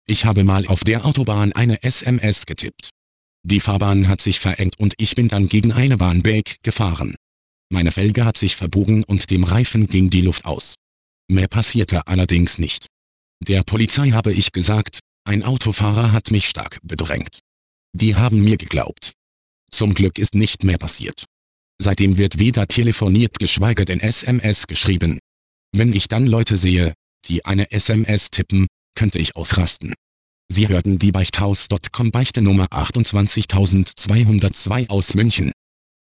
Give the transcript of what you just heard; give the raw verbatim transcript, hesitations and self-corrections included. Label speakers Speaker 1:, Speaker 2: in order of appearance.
Speaker 1: Ich habe mal auf der Autobahn eine S M S getippt. Die Fahrbahn hat sich verengt und ich bin dann gegen eine Bahnbalk gefahren. Meine Felge hat sich verbogen und dem Reifen ging die Luft aus. Mehr passierte allerdings nicht. Der Polizei habe ich gesagt, ein Autofahrer hat mich stark bedrängt. Die haben mir geglaubt. Zum Glück ist nicht mehr passiert. Seitdem wird weder telefoniert geschweige denn S M S geschrieben. Wenn ich dann Leute sehe, die eine S M S tippen, könnte ich ausrasten. Sie hörten die Beichthaus Punkt com Beichte Nummer achtundzwanzigtausendzweihundertzwei aus München.